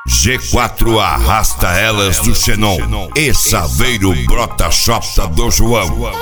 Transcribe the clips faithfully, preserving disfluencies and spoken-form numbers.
G quatro arrasta elas do Xenon e Saveiro brota chota do João.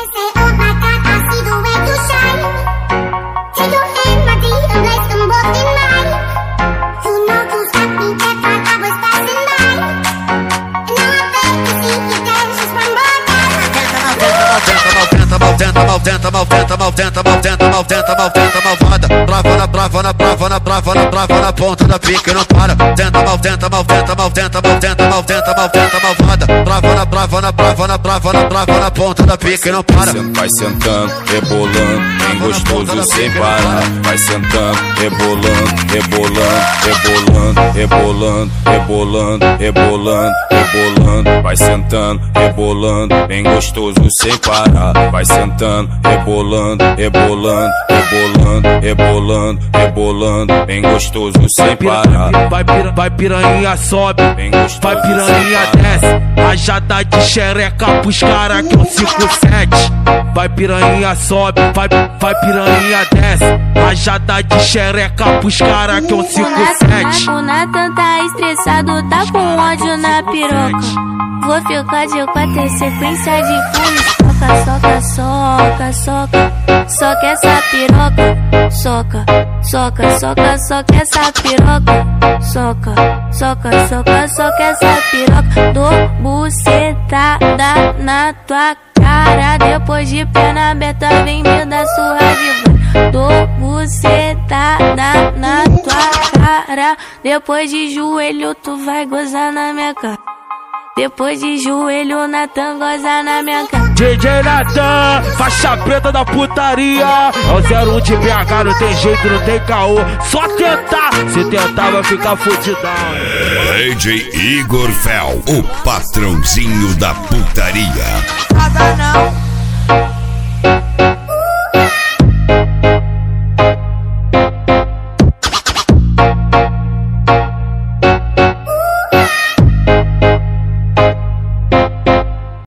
Maltenta, maltenta, maltenta, maltenta, maltenta, maltenta, maltenta, malvada. Brava na, brava na, brava na, brava na, brava na ponta da pica e não para. Tenta, maltenta, maltenta, maltenta, maltenta, maltenta, maltenta, malvada. Brava na, brava na, brava na, brava na, brava na ponta da pica e não para. Vai sentando, rebolando, bem gostoso sem parar. Vai sentando, rebolando, rebolando, rebolando, rebolando, rebolando, rebolando, rebolando. Vai sentando, rebolando, bem gostoso sem parar. Vai sentando, rebolando, rebolando, rebolando, rebolando, rebolando, bem gostoso sem parar. Vai, pira, vai piranha sobe, vai piranha desce, rajada de xereca pros cara que é um cinco sete. Vai piranha sobe, vai, vai piranha desce, rajada de xereca pros cara que é um cinco sete. O Nathan tá estressado, tá com ódio na piroca. Vou ficar de quatro em sequência de furos. Soca, soca, soca, soca essa piroca. Soca, soca, soca, soca essa piroca. Soca, soca, soca, soca essa piroca. Dou bucetada na tua cara. Depois de perna aberta vem me dar surra de voz. Dou bucetada na tua cara. Depois de joelho tu vai gozar na minha cara. Depois de joelho, Nathan goza na minha cara. D J Nathan, faixa preta da putaria. É o zero um de B H, não tem jeito, não tem caô. Só tentar, se tentar vai ficar fudidão. D J Igor Fel, o patrãozinho da putaria. Nada não.